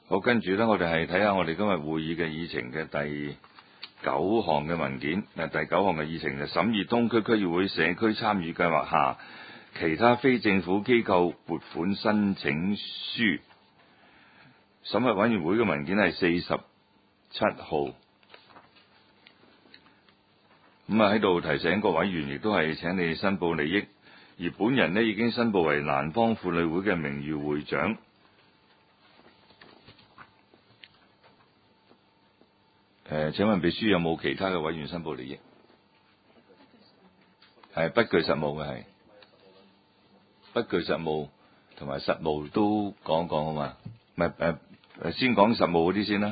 好，跟住咧，我哋係睇下我哋今日會議嘅議程嘅第9項嘅文件。第9項嘅議程就審議東區區議會社區參與計劃下其他非政府機構撥款申請書。審核委員會嘅文件係47號。喺度提醒各委員，亦都係請你申報利益。而本人呢已經申報為蘭芳婦女會嘅名譽會長。請問秘書有冇其他嘅委員申報利益？係不具實務嘅，係不具實務同埋實務都講講好嘛？先講實務嗰啲先啦。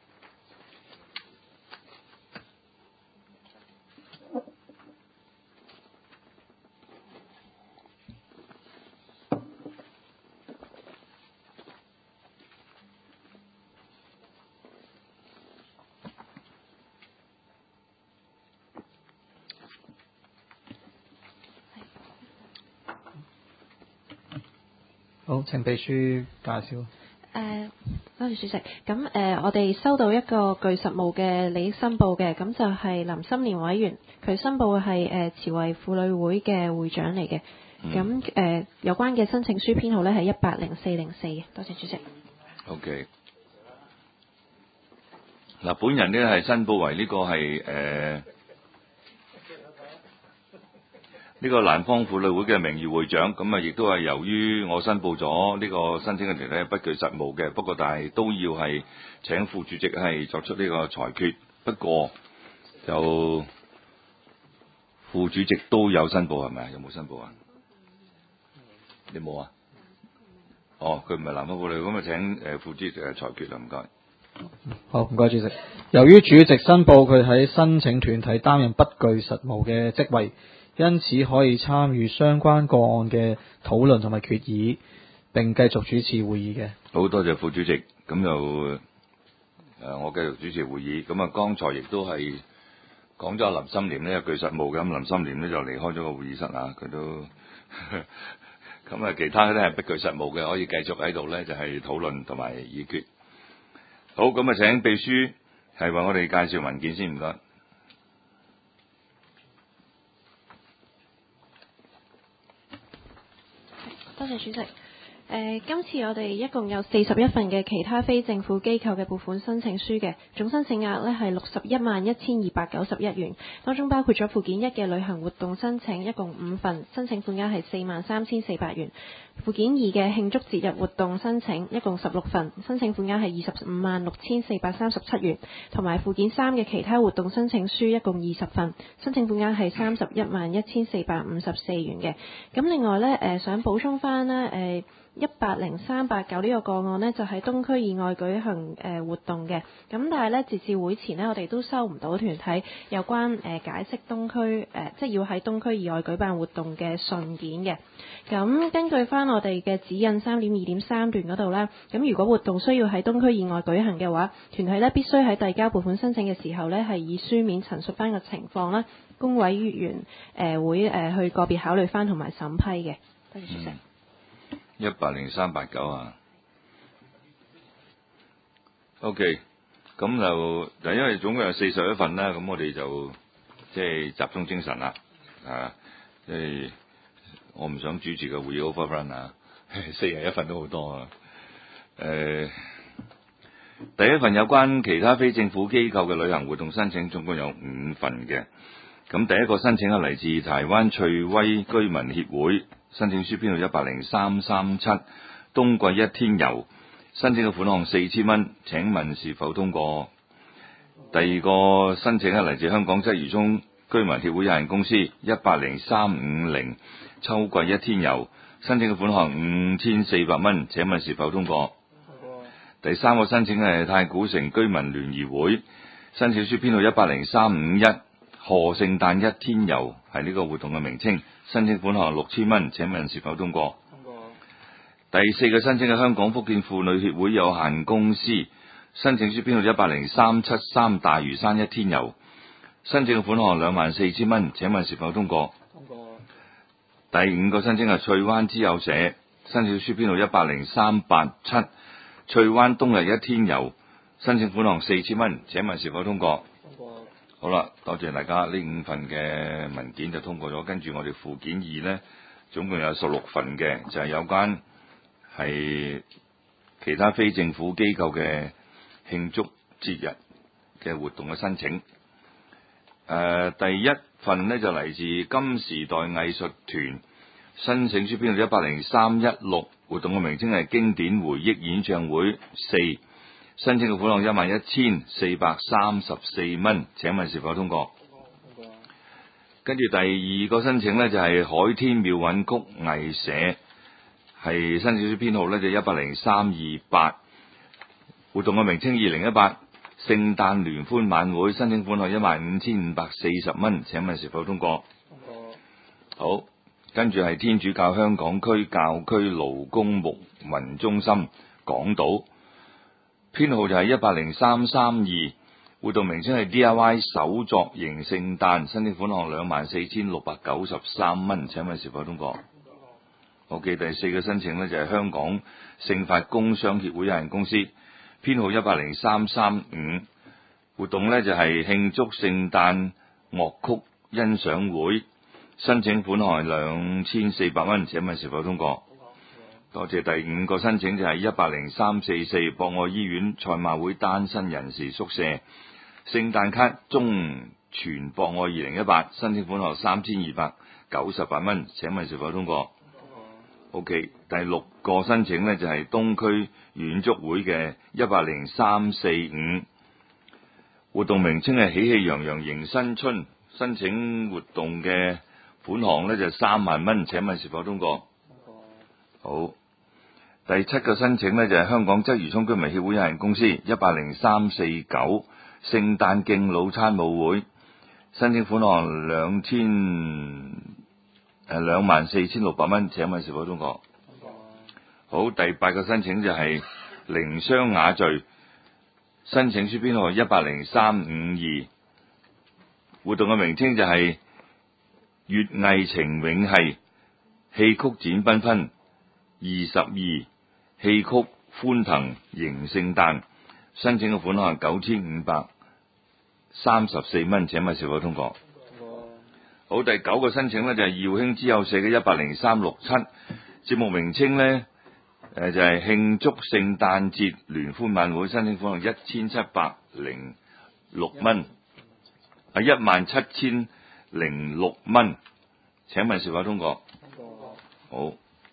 好，請秘書介紹。 多謝主席。咁我哋收到一個具實務嘅利益申報嘅，咁就係林心蓮委員，佢申報係慈惠婦女會嘅會長嚟嘅。咁有關嘅申請書編號呢係10404嘅。多謝主席。 OK。嗱，本人呢係申報為呢個係呢個蘭芳婦女會嘅名譽會長，咁亦都係由於我申報咗呢個申請嘅團體不具實務嘅，不過但係都要係請副主席係作出呢個裁決。不過就副主席都有申報係咪？有冇申報啊？你冇啊？哦，佢唔係蘭芳婦女，咁啊請副主席裁決啦，唔該。 好，唔該主席。由於主席申報佢喺申請團體擔任不具實務嘅職位，因此可以參與相關個案嘅討論同埋決議，並繼續主持會議嘅。 好多謝副主席，咁就我繼續主持會議。咁剛才亦都係講咗林心廉呢有具實務嘅，咁林心廉呢就離開咗個會議室啊，佢都咁其他咧係不具實務嘅，可以繼續喺度咧就係討論同埋議決。好，咁請秘書係為我哋介紹文件先，唔該。 多謝主席。今次我哋一共有41份嘅其他非政府機構嘅撥款申請書嘅，總申請額呢係611291元，當中包括咗附件1嘅旅行活動申請，一共5份，申請款額係43400元；附件2嘅慶祝節日活動申請，一共16份，申請款額係256,437元；同埋附件3嘅其他活動申請書，一共20份，申請款額係311,454元嘅。咁另外呢，想補充翻呢。10389呢個個案呢，就喺東區以外舉行活動嘅，咁但係呢，截至會前呢，我哋都收唔到團體有關解釋東區即係要喺東區以外舉辦活動嘅信件嘅。咁根據翻我哋嘅指引3.2.3段嗰度啦，咁如果活動需要喺東區以外舉行嘅話，團體呢必須喺遞交撥款申請嘅時候呢，係以書面陳述翻個情況啦，公委員會去個別考慮翻同埋審批嘅。多謝主席。 10389啊。OK， 咁就因為總共有41份啦，咁我哋就即係集中精神啦，即係我唔想主持個會議 overrun 啊，41份都好多啊。第一份有關其他非政府機構嘅旅行活動申請，總共有5份嘅。咁第一個申請係嚟自台灣翠威居民協會，申請書編號100337，冬季1天遊，申請嘅款項4000蚊，請問是否通過？第二個申請係嚟自香港鰂魚涌居民協會有限公司10350，秋季1天遊，申請嘅款項5400蚊，請問是否通過？第三個申請係太古城居民聯誼會，申請書編號100351，賀聖誕1天遊係呢個活動嘅名稱，申請款項6000蚊，請問是否通過？ 通過。 第四個申請係香港福建婦女協會有限公司，申請書編號100373，大嶼山1天遊，申請嘅款項24000蚊，請問是否通過？ 通過。 第五個申請係翠灣之友社，申請書編號100387， 翠灣冬日一天遊，申請款項4000蚊，請問是否通過？ 通過。 好啦，多謝大家，呢5份嘅文件就通過咗。跟住我哋附件2呢，總共有16份嘅，就係有關係其他非政府機構嘅慶祝節日嘅活動嘅申請。第一份呢，就嚟自金時代藝術團，申請書編號100316，活動嘅名稱係經典回憶演唱會4，申請嘅款項11434蚊，請問是否通過？ 通過。 跟住第二個申請呢，就係海天妙韻曲藝社，係申請書編號呢，就100328，活動嘅名稱2018聖誕聯歡晚會，申請款項15540蚊，請問是否通過？ 通過。 好，跟住係天主教香港區教區勞工牧民中心港島，編號就係103332，活動名稱係 DIY 手作型聖誕，申請款項24693蚊，請問是否通過？OK，第4個申請呢，就係香港聖法工商協會有限公司，編號100335，活動呢，就係慶祝聖誕樂曲欣賞會，申請款項係2400蚊，請問是否通過？多謝。第5個申請就係100344，博愛醫院賽馬會單身人士宿舍聖誕卡中全博愛2018，申請款項3298蚊，請問是否通過？OK， 第6個申請呢，就係東區遠足會嘅100345，活動名稱係喜氣洋洋迎新春，申請活動嘅款項呢，就3萬蚊，請問是否通過？好，第7個申請呢，就係香港鰂魚涌居民協會有限公司100349，聖誕敬老餐舞會，申請款項24600蚊，請問是否通過？好，第8個申請就係靈雙雅聚，申請書編號100352，活動嘅名稱就係粵藝情永繫戲曲展繽紛22，戲曲歡騰迎聖誕，申請嘅款項係9534蚊，請問是否通過？好，第9個申請呢，就係耀興之友社嘅100367，節目名稱呢，就係慶祝聖誕節聯歡晚會，申請款項1706蚊，17006蚊，請問是否通過？好，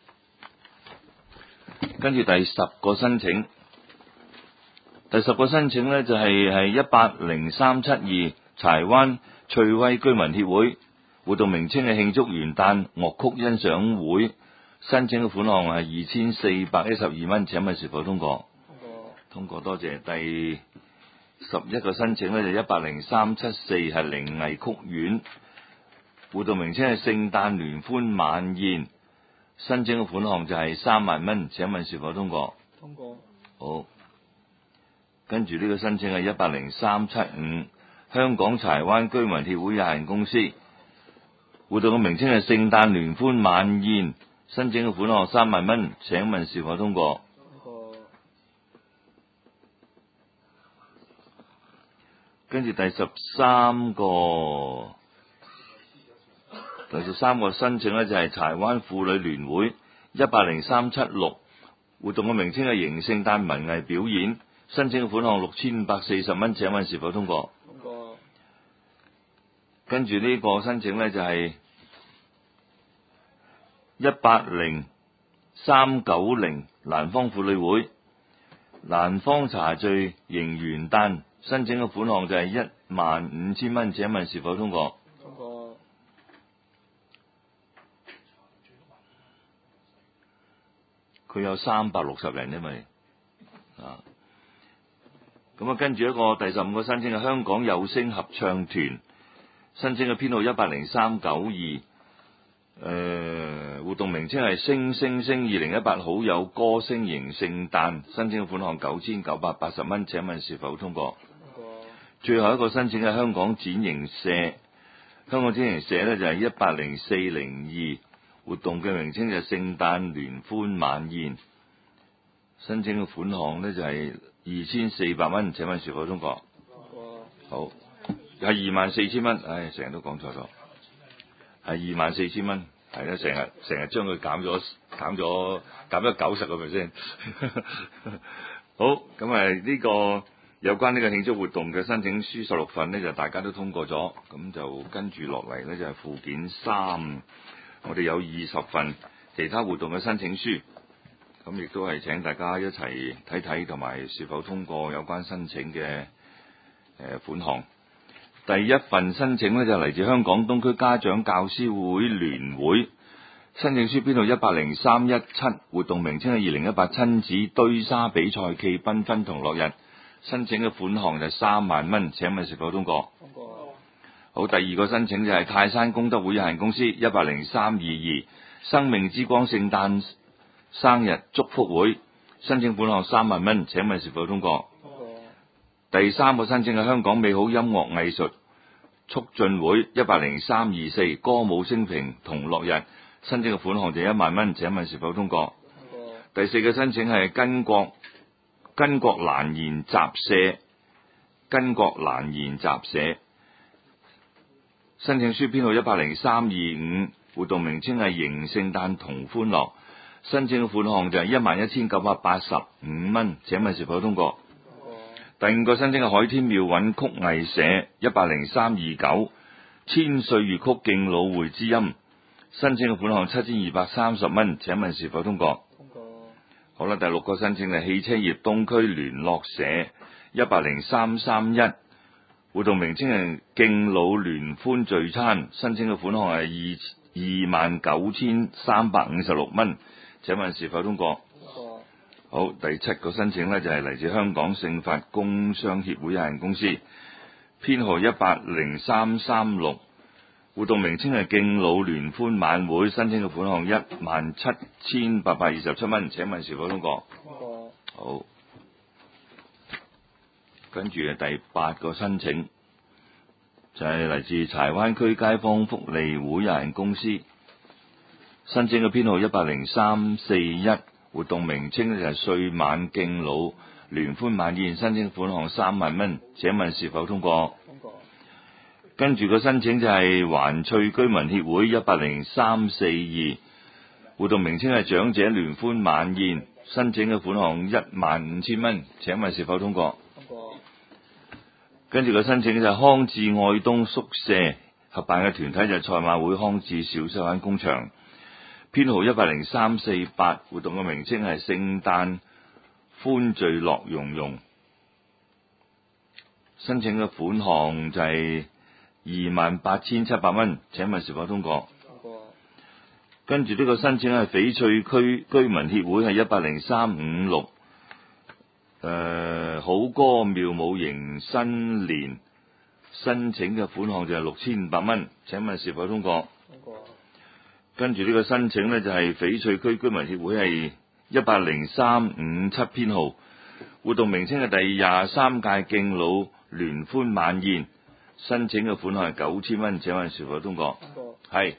跟住第10個申請，第10個申請呢，就係10372，柴灣翠威居民協會，活動名稱係慶祝元旦樂曲欣賞會，申請嘅款項係2412蚊，請問是否通過？通過，多謝。第11個申請呢，就10374，係靈藝曲苑，活動名稱係聖誕聯歡晚宴，申請嘅款項就係3萬蚊，請問是否通過？ 通過。 好，跟住呢個申請係10375，香港柴灣居民協會有限公司，活動嘅名稱係聖誕聯歡晚宴，申請嘅款項3萬蚊，請問是否通過？ 通過。 跟住第13個申請呢，就係柴灣婦女聯會10376，活動嘅名稱係迎聖誕文藝表演，申請嘅款項6540蚊，請問是否通過？ 通過。 跟住呢個申請呢，就係180-390蘭芳婦女會蘭芳茶聚迎元旦，申請嘅款項就係15000蚊，請問是否通過？ 通過。 佢有360人，因為咁啊，跟住一個第15個申請係香港有聲合唱團，申請嘅編號10392，活動名稱係星星星2018好友歌聲迎聖誕，申請嘅款項9980蚊，請問是否通過？ 通過。 最後一個申請係香港展營社，香港展營社呢，就係10402，活動嘅名稱就係聖誕聯歡晚宴， 申請嘅款項呢就係2400蚊，請問是否通過？好，係24,000蚊，唉，成日都講錯咗，係24,000蚊，係啦，成日將佢減咗90%。好，咁呢個有關呢個慶祝活動嘅申請書16份呢，就大家都通過咗，咁就跟住落嚟呢，就係附件3，我哋有20份其他活動嘅申請書，咁亦都係請大家一齊睇睇同埋是否通過有關申請嘅款項。第一份申請呢，就嚟自香港東區家長教師會聯會，申請書編號103117，活動名稱係2018親子堆沙比賽暨繽紛同樂日，申請嘅款項就3萬蚊，請問是否通過？通過。好，第二個申請就係泰山功德會有限公司100322生命之光聖誕生日祝福會，申請款項3萬蚊，請問是否通過？通過。第三個申請係香港美好音樂藝術促進會100324歌舞升平同樂日，申請嘅款項就1萬蚊，請問是否通過？通過。第四個申請係巾幗蘭研習社，申請書編號100325，活動名稱係迎聖誕同歡樂，申請嘅款項就係11,985蚊，請問是否通過？第五個申請係海天妙韻曲藝社100329千歲粵曲敬老會之音，申請嘅款項7,230蚊，請問是否通過？通過。好啦，第六個申請係汽車業東區聯絡社100331，活動名稱係敬老聯歡聚餐，申請嘅款項係29,356蚊，請問是否通過？好，第七個申請呢，就係嚟自香港聖發工商協會有限公司，編號103336，活動名稱係敬老聯歡晚會，申請嘅款項17,827蚊，請問是否通過？通過。好，跟住第八個申請就係嚟自柴灣區街坊福利會有限公司，申請嘅編號100341，活動名稱就係歲晚敬老聯歡晚宴，申請款項3萬蚊，請問是否通過？通過。跟住個申請就係環翠居民協會100342，活動名稱係長者聯歡晚宴，申請嘅款項15,000蚊，請問是否通過？通過。跟住個申請就係康智愛東宿舍合辦嘅團體就係賽馬會康智小西灣工場，編號100348，活動嘅名稱係聖誕歡聚樂融融，申請嘅款項就係28,700蚊，請問是否通過？通過。跟住呢個申請係翡翠區居民協會係100356，好歌妙舞迎新年，申請嘅款項就係6,500蚊，請問是否通過？通過。跟住呢個申請呢，就係翡翠區居民協會係100357編號，活動名稱係第23屆敬老聯歡晚宴，申請嘅款項係9,000蚊，請問是否通過？通過。係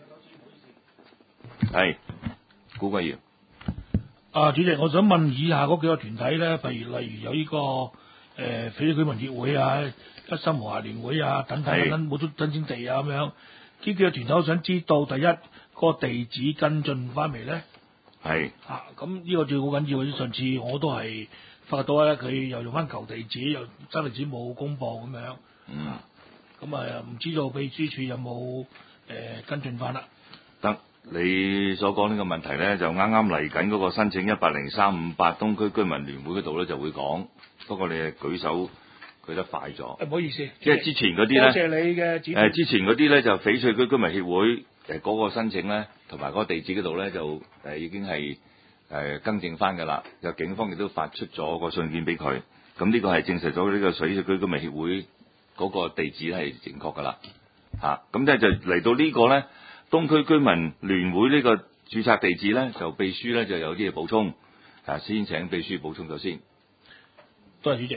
古貴堯。 主席，我想問以下嗰幾個團體咧，例如有呢個翡翠居民協會啊、一心和諧聯會啊等等冇咗真正地啊咁樣，呢幾個團體我想知道，第一個地址跟進翻未咧？係。咁呢個最好緊要，上次我都係發覺到咧，佢又用翻舊地址，又新地址冇公佈咁樣。咁唔知道秘書處有冇跟進翻啦？ 得。你所講呢個問題呢，就啱啱嚟緊嗰個申請100358東區居民聯會嗰度呢就會講，不過你係舉手舉得快咗。唔好意思， 即係之前嗰啲呢， 多謝你嘅指示。 之前嗰啲呢，就翡翠區居民協會嗰個申請呢，同埋嗰個地址嗰度呢，就已經係更正翻㗎啦。就警方亦都發出咗個信件俾佢，咁呢個係證實咗呢個翡翠區居民協會嗰個地址係正確㗎啦。咁就嚟到呢個呢。東區居民聯會呢個註冊地址呢，就秘書呢就有啲嘢補充，先請秘書補充咗先。 多謝主席。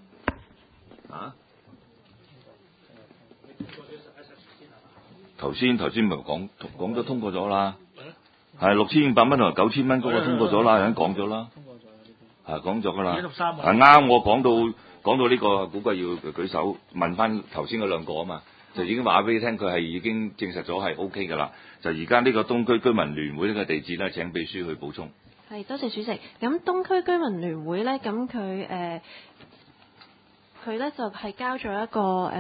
頭先咪講咗通過咗啦，係6,500蚊同埋9,000蚊嗰個通過咗啦，有人講咗啦。 講咗噶啦。 13位啱，我講到呢個，估計要舉手問翻頭先嗰兩個啊嘛，就已經話俾你聽，佢係已經證實咗係 O K 噶啦。就而家呢個東區居民聯會呢個地址咧，請秘書去補充。 係，多謝主席。咁東區居民聯會咧，咁佢咧就係交咗一個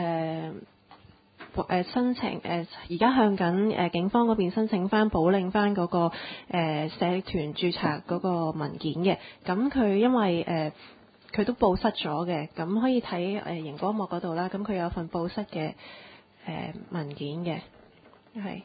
申請而家向緊警方嗰邊申請翻補領翻嗰個社團註冊嗰個文件嘅。咁佢因為佢都報失咗嘅，咁可以睇熒光幕嗰度啦。咁佢有份報失嘅文件嘅，係。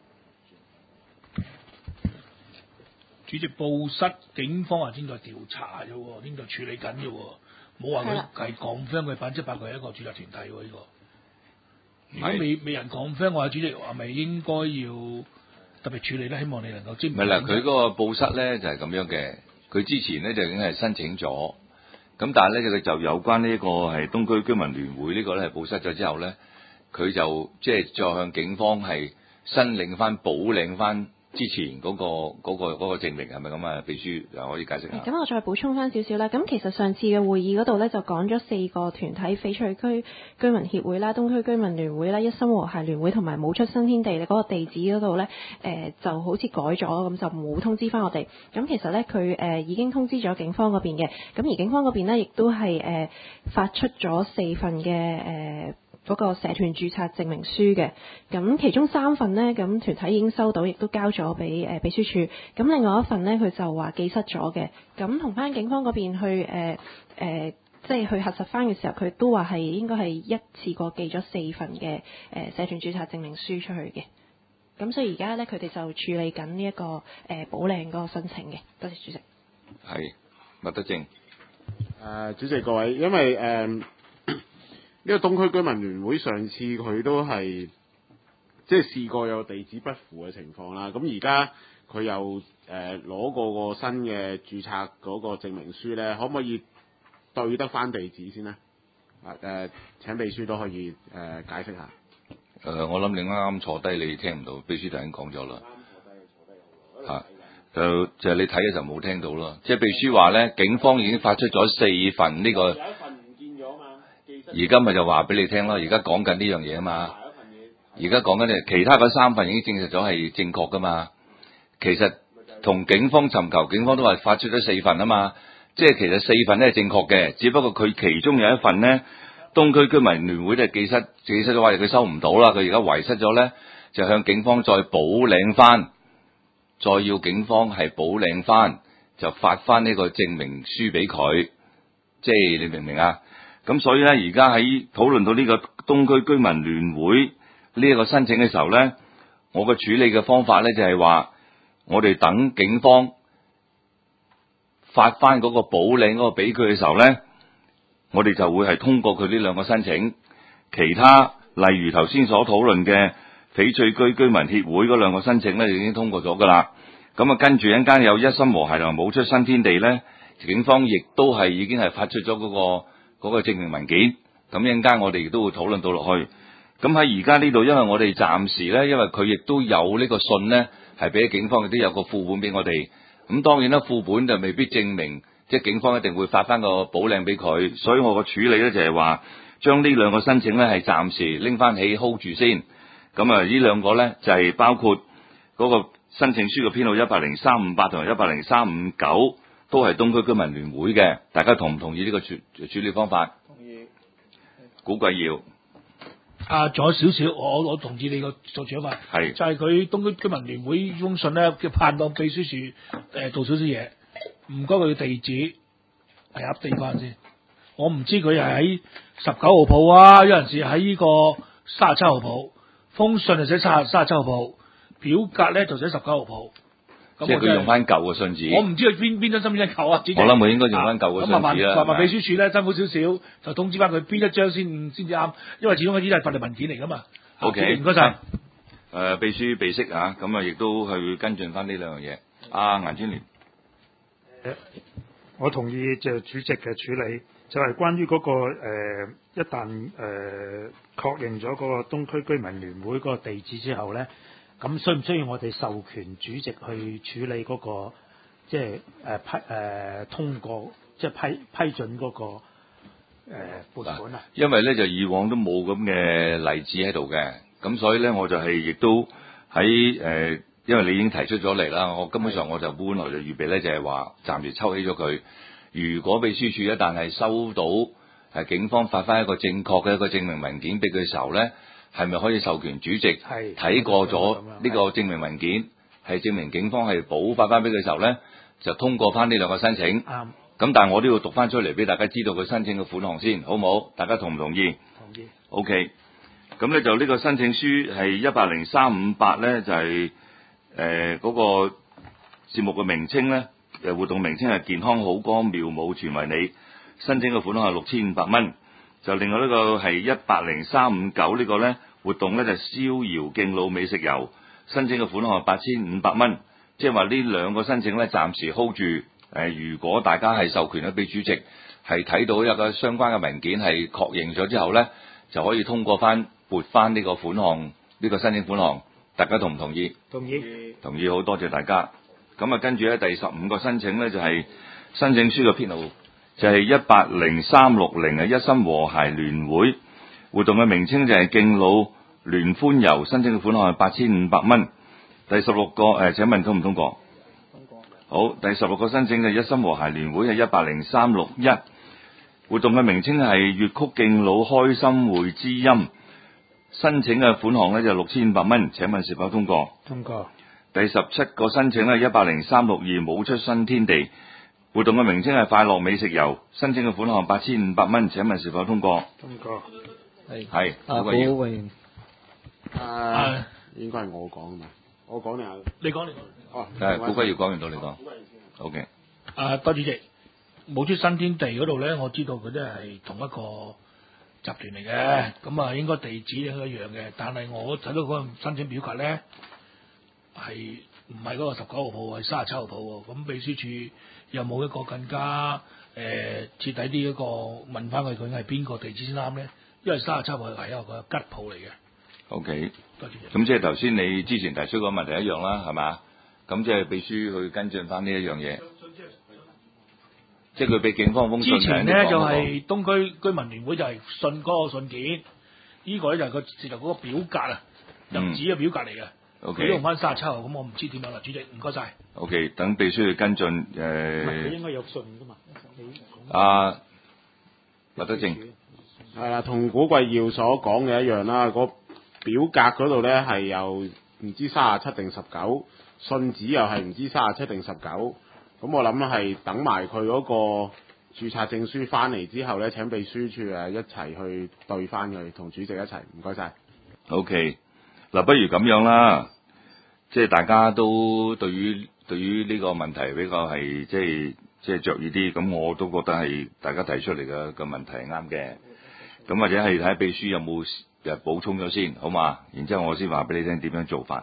主席報失，警方話正在調查啫喎，正在處理緊啫喎，冇話佢係confirm佢100%佢係一個註冊團體喎呢個。如果未人confirm，我話主席話咪應該要特別處理咧，希望你能夠證明。 唔係啦，佢嗰個報失咧就係咁樣嘅，佢之前咧就已經係申請咗，咁但係咧佢就有關呢個係東區居民聯會呢個咧係報失咗之後咧，佢就即係再向警方係申領翻補領翻之前嗰個證明係咪咁啊？秘書又可以解釋下。 咁我再補充翻少少啦。咁其實上次嘅會議嗰度咧就講咗4個團體：翡翠區居民協會啦、東區居民聯會啦、一心和諧聯會同埋舞出新天地嗰個地址嗰度咧，就好似改咗，咁就冇通知翻我哋。咁其實咧佢已經通知咗警方嗰邊嘅。咁而警方嗰邊咧亦都係發出咗4份嘅嗰個社團註冊證明書嘅，咁其中3份呢，咁團體已經收到，亦都交咗俾秘書處。咁另外一份呢，佢就話寄失咗嘅。咁同翻警方嗰邊去即係去核實翻嘅時候，佢都話係應該係一次過寄咗4份嘅社團註冊證明書出去嘅。咁所以而家呢，佢哋就處理緊呢一個補領嗰個申請嘅。多謝主席。 係麥德正。 主席各位，因為呢個東區居民聯會上次佢都係即係試過有地址不符嘅情況啦，咁而家佢又攞過個新嘅註冊嗰個證明書咧，可唔可以對得翻地址先呢？請秘書都可以解釋下。 我諗你啱啱坐低，你聽唔到，秘書頭先講咗啦。啱坐低好耐。就你睇嘅時候冇聽到咯，即係秘書話咧，警方已經發出咗4份呢個。 有一份唔見咗嘛？ 而家咪就話俾你聽咯，而家講緊呢樣嘢啊嘛。而家講緊你其他嗰3份已經證實咗係正確噶嘛。其實同警方尋求，警方都話發出咗4份啊嘛。即係其實4份咧係正確嘅，只不過佢其中有一份咧，東區居民聯會咧寄失咗話佢收唔到啦，佢而家遺失咗咧，就向警方再補領翻，再要警方係補領翻，就發翻呢個證明書俾佢。即係你明唔明啊？咁所以咧，而家喺討論到呢個東區居民聯會呢一個申請嘅時候咧，我嘅處理嘅方法咧就係話，我哋等警方發翻嗰個補領嗰個俾佢嘅時候咧，我哋就會係通過佢呢2個申請。其他例如頭先所討論嘅翡翠區居民協會嗰2個申請咧，已經通過咗噶啦。咁啊，跟住一陣間有一心和諧同埋舞出新天地咧，警方亦都係已經係發出咗嗰個證明文件。咁一陣間我哋亦都會討論到落去。咁喺而家呢度，因為我哋暫時咧，因為佢亦都有呢個信咧，係俾警方亦都有個副本俾我哋。咁當然啦，副本就未必證明，即係警方一定會發翻個補領俾佢。所以我個處理咧就係話，將呢2個申請咧係暫時拎翻起 hold 住先。咁啊，呢2個咧就係包括嗰個申請書嘅編號10358同埋10359，都係東區居民聯會嘅。大家同唔同意呢個處理方法？同意。估計要。 仲有少少，我同意你個做處法， 係就係佢東區居民聯會呢封信咧，叫盼望秘書處做少少嘢，唔該佢地址係 update 翻先。我唔知佢係喺19號鋪啊，有陣時喺呢個37號鋪，封信就寫37號鋪，表格咧就寫19號鋪。 即係佢用翻舊嘅信紙。 我唔知佢邊張新邊張舊啊。 我諗佢應該用翻舊嘅信紙啦。 咁麻煩秘書處咧辛苦少少，就通知翻佢邊一張先至啱，因為始終嗰啲係法律文件嚟噶嘛。 OK， 唔該晒。 秘書備悉啊，咁啊亦都去跟進翻呢2樣嘢。顏專員。 我同意就主席嘅處理，就係關於嗰個一旦確認咗嗰個東區居民聯會嗰個地址之後咧。咁需唔需要我哋授權主席去處理嗰個即係通過即係批准嗰、個撥款啊？ 因為咧就以往都冇咁嘅例子喺度嘅，咁所以咧我就係亦都喺因為你已經提出咗嚟啦，我根本上我就本來就預備咧就係話暫時抽起咗佢。如果秘書處一旦係收到警方發翻一個正確嘅一個證明文件俾佢嘅時候咧，係咪可以授權主席睇過咗呢個證明文件，係證明警方係補發翻俾佢嘅時候咧，就通過翻呢兩個申請。 啱。 咁但係我都要讀翻出嚟俾大家知道佢申請嘅款項先，好唔好？大家同唔同意？ 同意。 OK。咁咧就呢個申請書係10358咧，就係嗰個節目嘅名稱咧，活動名稱係健康好歌妙舞全為你，申請嘅款項係6500蚊。就另外呢個係10359呢個咧活動咧就逍遙敬老美食遊，申請嘅款項係8500蚊。即係話呢兩個申請咧暫時 hold 住。如果大家係授權咗俾主席，係睇到一個相關嘅文件係確認咗之後咧，就可以通過翻撥翻呢個款項，呢個申請款項，大家同唔同意？ 同意。 同意，好多謝大家。咁啊，跟住咧第15個申請咧就係申請書嘅編號就係180360一心和諧聯會，活動嘅名稱就係敬老聯歡遊，申請嘅款項係8500蚊。第16個請問通唔通過？好，第16個申請嘅一心和諧聯會係180361，活動嘅名稱係粵曲敬老開心會知音，申請嘅款項咧就6500蚊，請問是否通過？ 通過。 第17個申請咧10362舞出新天地，活動嘅名稱係快樂美食遊，申請嘅款項8500蚊，請問是否通過？ 通過。 係。 古榮。 應該係我講啊嘛，我講定係你講。 哦， 古輝要講完到你講。OK。 多主席，舞出新天地嗰度咧，我知道佢都係同一個集團嚟嘅，咁啊應該地址應該一樣嘅，但係我睇到嗰個申請表格咧係唔係嗰個19號鋪，係37號鋪喎。咁秘書處有冇一個更加徹底啲一個問翻佢係邊個地址先啱咧？因為37號係一個吉鋪嚟嘅。 OK。 多謝。 咁即係頭先你之前提出個問題一樣啦，係嘛？咁即係秘書去跟進翻呢一樣嘢。即係佢俾警方封信。 之前咧就係東區居民聯會就係信嗰個信件，呢個咧就係個直頭嗰個表格啊，入紙嘅表格嚟嘅。 OK。 佢用翻37號，咁我唔知點樣啦，主席，唔該晒。 OK，等秘書去跟進佢應該有信噶嘛？ 麥德正。 係啦，同古貴耀所講嘅一樣啦，個表格嗰度咧係由唔知37定19，信紙又係唔知37定19，咁我諗係等埋佢嗰個註冊證書翻嚟之後咧，請秘書處一齊去對翻佢，同主席一齊，唔該晒。 OK，嗱，不如咁樣啦，即係大家都對於呢個問題比較係即係着意啲，咁我都覺得係大家提出嚟嘅問題係啱嘅。咁或者係睇秘書有冇補充咗先，好嘛？然之後我先話俾你聽點樣做法。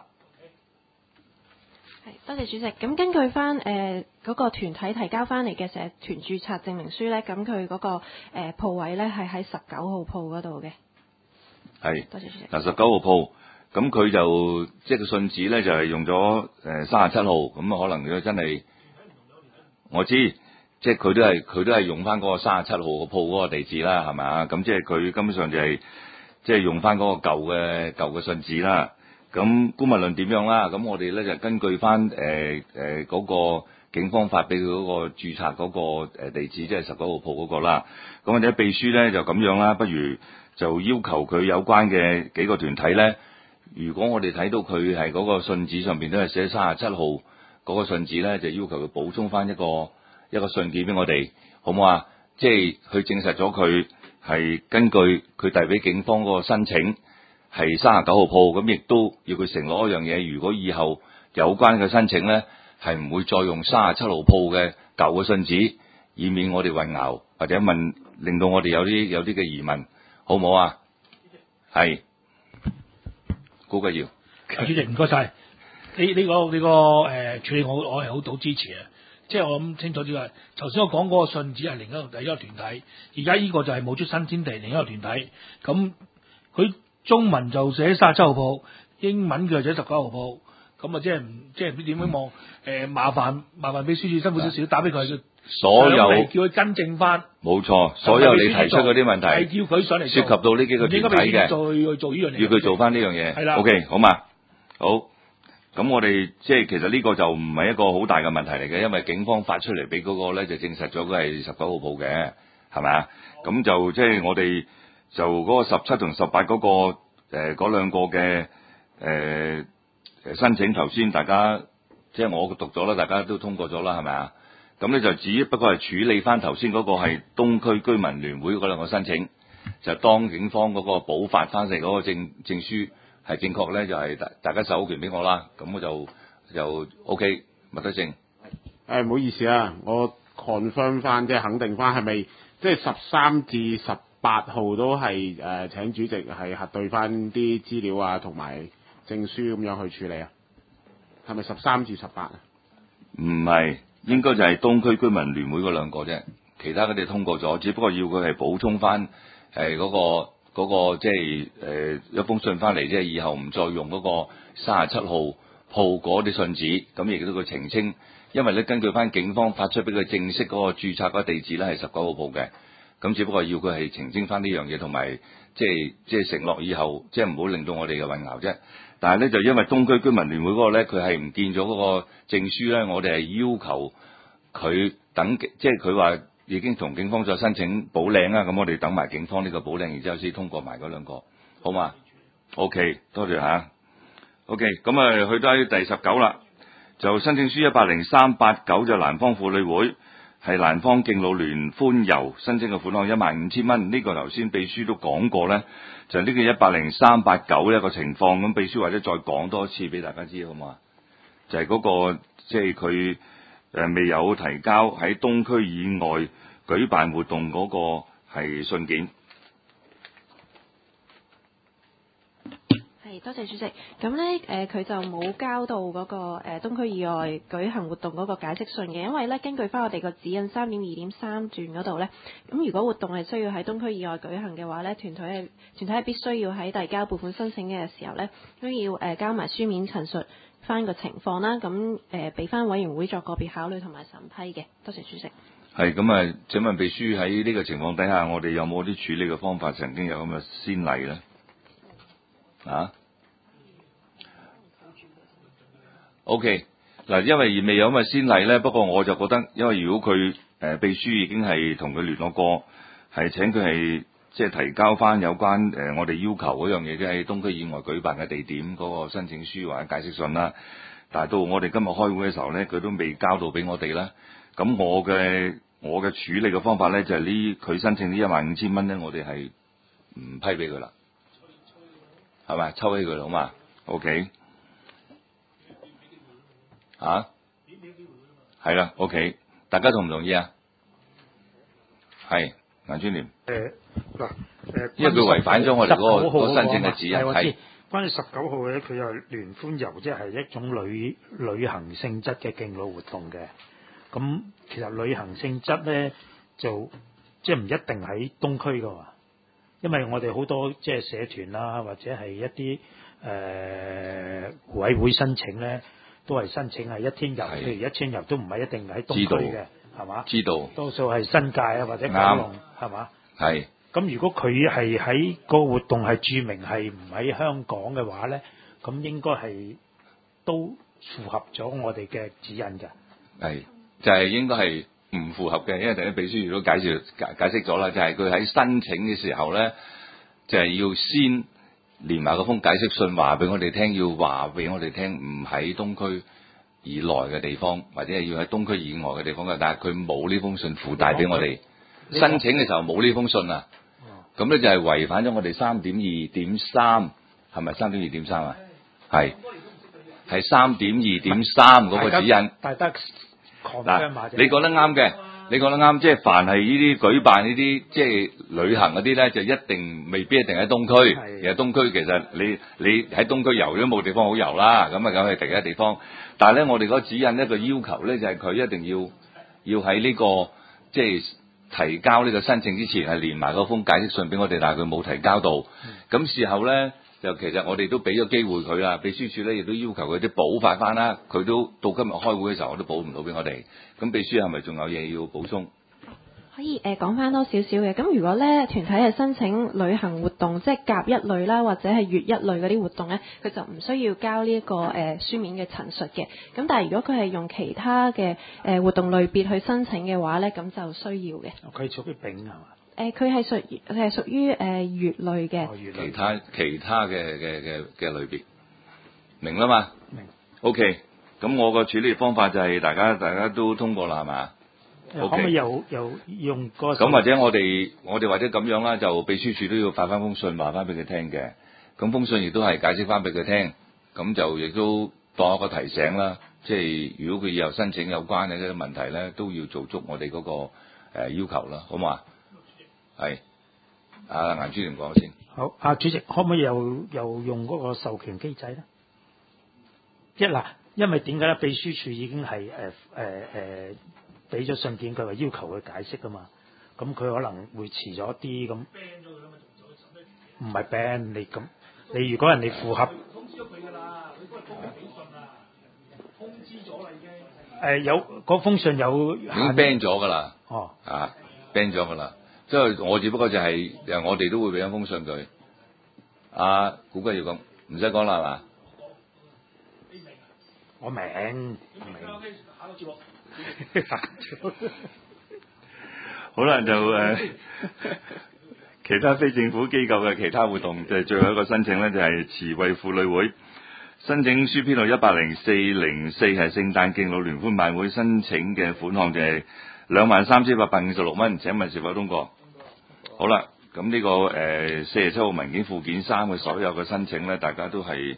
係，多謝主席。咁根據翻嗰個團體提交翻嚟嘅社團註冊證明書咧，咁佢嗰個鋪位咧係喺19號鋪嗰度嘅。係。多謝主席。 嗱，19號鋪，咁佢就即係個信紙咧就係用咗37號，咁啊可能如果真係我知。即係佢都係用翻嗰個37號個鋪嗰個地址啦，係咪啊？咁即係佢根本上就係即係用翻嗰個舊嘅信紙啦。咁姑勿論點樣啦？咁我哋咧就根據翻嗰個警方發俾佢嗰個註冊嗰個地址，即係19號鋪嗰個啦。咁或者秘書咧就咁樣啦，不如就要求佢有關嘅幾個團體咧，如果我哋睇到佢係嗰個信紙上邊都係寫37號嗰個信紙咧，就要求佢補充翻一個信件俾我哋，好唔好啊？即係去證實咗佢係根據佢遞俾警方嗰個申請係39號鋪，咁亦都要佢承諾一樣嘢，如果以後有關嘅申請咧，係唔會再用37號鋪嘅舊嘅信紙，以免我哋混淆或者令到我哋有啲嘅疑問，好唔好啊？係，古貴耀。 主席唔該晒，呢個處理我係好支持啊！即係我諗清楚啲話，頭先我講嗰個信紙係另一個團體，而家呢個就係舞出新天地另一個團體。咁佢中文就寫37號鋪，英文佢就寫19號鋪。咁啊，即係唔知點樣望麻煩秘書處辛苦少少打俾佢， 所有嚟叫佢更正翻。 冇錯，所有你提出嗰啲問係題， 叫佢上嚟涉及到呢幾個團體嘅， 再去做呢樣嘢， 要佢做翻呢樣嘢。 係啦 OK， 好嘛，好。咁我哋即係其實呢個就唔係一個好大嘅問題嚟嘅，因為警方發出嚟俾嗰個咧就證實咗佢係19號報嘅，係咪啊？咁就即係我哋就嗰個17同18嗰個嗰兩個嘅申請，頭先大家即係我讀咗啦，大家都通過咗啦，係咪啊？咁咧就只不過係處理翻頭先嗰個係東區居民聯會嗰兩個申請，就當警方嗰個補發翻嚟嗰個證書係正確咧，就係大家授權俾我啦，咁我就 OK 物得證。 唔好意思啊，我 confirm 翻即係肯定翻係咪即係13至18號都係請主席係核對翻啲資料啊同埋證書咁樣去處理啊？係咪13至18啊？ 唔係，應該就係東區居民聯會嗰兩個啫，其他嗰啲通過咗，只不過要佢係補充翻嗰個即係一封信翻嚟，即係以後唔再用嗰個37號鋪嗰啲信紙，咁亦都佢澄清，因為咧根據翻警方發出俾佢正式嗰個註冊嗰個地址咧係19號鋪嘅，咁只不過要佢係澄清翻呢樣嘢，同埋即係承諾以後即係唔好令到我哋嘅混淆啫。但係咧就因為東區居民聯會嗰個咧佢係唔見咗嗰個證書咧，我哋係要求佢等，即係佢話已經同警方再申請補領啦，咁我哋等埋警方呢個補領，然之後先通過埋嗰兩個，好嘛 ？OK， 多謝嚇。OK， 咁啊去到第19啦，就申請書180389就蘭芳婦女會係蘭芳敬老聯歡遊申請嘅款項15000蚊，呢個頭先秘書都講過咧，就呢個180389一個情況，咁秘書或者再講多一次俾大家知好嘛？就係嗰個即係佢未有提交喺東區以外舉辦活動嗰個係信件。 係，多謝主席。咁咧佢就冇交到嗰個東區以外舉行活動嗰個解釋信嘅，因為咧根據翻我哋個指引3.2.3段嗰度咧，咁如果活動係需要喺東區以外舉行嘅話咧，團體係必須要喺遞交撥款申請嘅時候咧，都要交埋書面陳述翻個情況啦，咁俾翻委員會作個別考慮同埋審批嘅。多謝主席。 係咁啊！請問秘書喺呢個情況底下，我哋有冇啲處理嘅方法？曾經有咁嘅先例咧？啊 ？OK 嗱，因為未有咁嘅先例咧，不過我就覺得，因為如果佢秘書已經係同佢聯絡過，係請佢係即係提交翻有關我哋要求嗰樣嘢，即係東區以外舉辦嘅地點嗰個申請書或者解釋信啦。但係到我哋今日開會嘅時候咧，佢都未交到俾我哋啦。咁我嘅處理嘅方法咧，就係佢申請呢15000蚊咧，我哋係唔批俾佢啦，係咪抽起佢好嘛 ？OK， 係啦 ，OK， 大家同唔同意啊？係顏專廉。因為佢違反咗我哋嗰個申請嘅指引。係。 關於19號咧，佢有聯歡遊，即係一種旅行性質嘅敬老活動嘅。咁其實旅行性質咧，就即係唔一定喺東區㗎嘛，因為我哋好多即係社團啦，或者係一啲委會申請咧，都係申請係1天遊，譬如1天遊都唔係一定喺東區嘅，係嘛？ 知道。 多數係新界啊，或者九龍，係嘛？ 係。 咁如果佢係喺個活動係註明係唔喺香港嘅話咧，咁應該係都符合咗我哋嘅指引嘅。 係，就係應該係唔符合嘅，因為第一秘書亦都解釋咗啦，就係佢喺申請嘅時候咧，就係要先連埋嗰封解釋信話俾我哋聽，要話俾我哋聽唔喺東區以內嘅地方，或者係要喺東區以外嘅地方嘅，但係佢冇呢封信附帶俾我哋。申請嘅時候冇呢封信啊，咁咧就係違反咗我哋3.2.3，係咪3.2.3啊？係 3.2.3 嗰個指引。 大家嗱，你講得啱嘅，你講得啱，即係凡係呢啲舉辦呢啲即係旅行嗰啲咧，就未必一定喺東區。其實東區其實你喺東區遊都冇地方好遊啦，咁啊梗係第一地方。但係咧，我哋嗰個指引一個要求咧，就係佢一定要喺呢個即係提交呢個申請之前係連埋嗰封解釋信俾我哋，但係佢冇提交到。咁事後咧， 就其實我哋都俾咗機會佢啦，秘書處咧亦都要求佢啲補發翻啦，佢都到今日開會嘅時候我都補唔到俾我哋，咁秘書係咪仲有嘢要補充？ 可以講翻多少少嘅，咁如果咧團體係申請旅行活動，即係甲一類啦，或者係乙一類嗰啲活動咧，佢就唔需要交呢一個書面嘅陳述嘅。咁但係如果佢係用其他嘅活動類別去申請嘅話咧，咁就需要嘅。 佢屬於丙係嘛？ 佢係屬於乙類嘅。 其他嘅類別，明啦嘛？ 明。 OK， 咁我個處理方法就係大家都通過啦，係嘛？ 可唔可以又用個？ 咁或者我哋或者咁樣啦，就秘書處都要發翻封信話翻俾佢聽嘅。咁封信亦都係解釋翻俾佢聽，咁就亦都當一個提醒啦。即係如果佢以後申請有關嘅啲問題咧，都要做足我哋嗰個要求啦，好嘛？係。阿顏朱聯講先。 好，主席可唔可以又用嗰個授權機制咧？因為點解咧？秘書處已經係俾咗信件，佢話要求佢解釋噶嘛，咁佢可能會遲咗啲咁。ban 咗佢啦嘛，唔係 ban 你咁，你如果人哋符合，通知咗佢噶啦，佢嗰封俾信啊，通知咗啦已經。有嗰封信有已經 ban 咗噶啦。 哦。 ban 咗噶啦，即係我只不過就係我哋都會俾一封信佢。古吉要講，唔使講啦係嘛？ 我明。下個節目。 好啦，就其他非政府機構嘅其他活動，就係最後一個申請咧，就係慈惠婦女會申請書編號10404係聖誕敬老聯歡晚會申請嘅款項就係23,856蚊，請問是否通過？好啦，咁呢個47號文件附件3嘅所有嘅申請咧，大家都係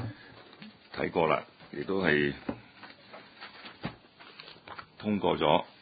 睇過啦，亦都係通過咗。